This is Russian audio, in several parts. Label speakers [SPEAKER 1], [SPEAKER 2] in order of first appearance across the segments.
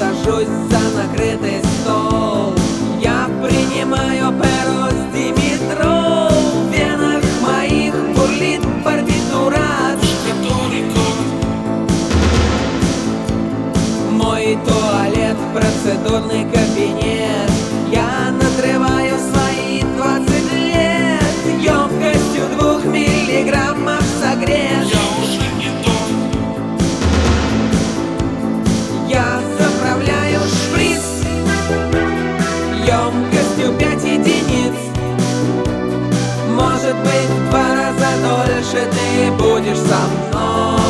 [SPEAKER 1] сажусь за накрытый стол. Я принимаю перо с димитрол. В венах моих бурлит партитура. Мой туалет, процедурный кабинет. Я надрываю свои 20 лет. Емкостью 2 миллиграммов согрет.
[SPEAKER 2] Я уже не тот.
[SPEAKER 1] Я заправляю шприц емкостью 5 единиц. Может быть, в 2 раза дольше ты будешь со мной.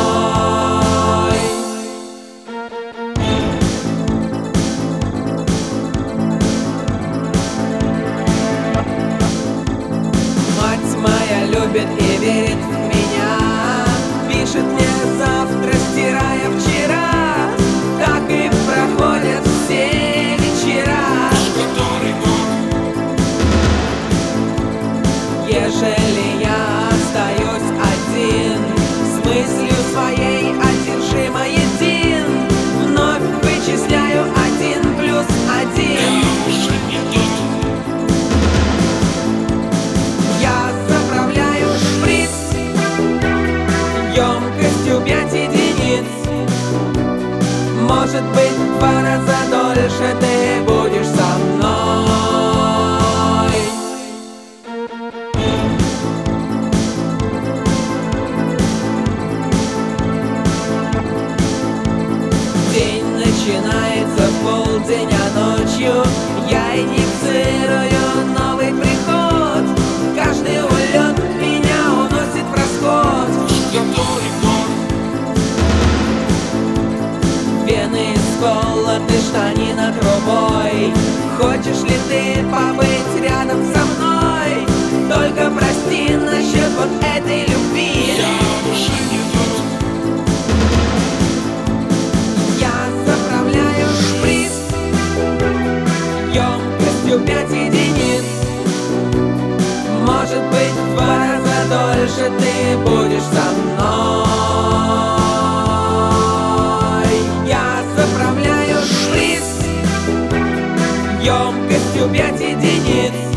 [SPEAKER 1] Мать моя любит и верит в меня. Пишет мне завтра, стирая вчера. Так и проходят все вечера.
[SPEAKER 2] Который год?
[SPEAKER 1] Ежели я остаюсь один, с мыслью своей одержимо един, вновь вычисляю 1 плюс 1.
[SPEAKER 2] Я уже не тот.
[SPEAKER 1] Я заправляю шприц емкостью 5 единиц. Может быть, в 2 раза дольше ты будешь со мной. День начинается в полдень, а ночью я инициирую новый приход. Каждый улет меня уносит в расход.
[SPEAKER 2] Который год?
[SPEAKER 1] Вены сколоты, штанина трубой. Хочешь ли ты побыть рядом со мной? Только прости насчет вот этой любви.
[SPEAKER 2] Я уже не тот.
[SPEAKER 1] Я заправляю шприц емкостью 5 единиц. Может быть, в 2 раза дольше ты будешь со мной. Я заправляю шприц емкостью 5 единиц.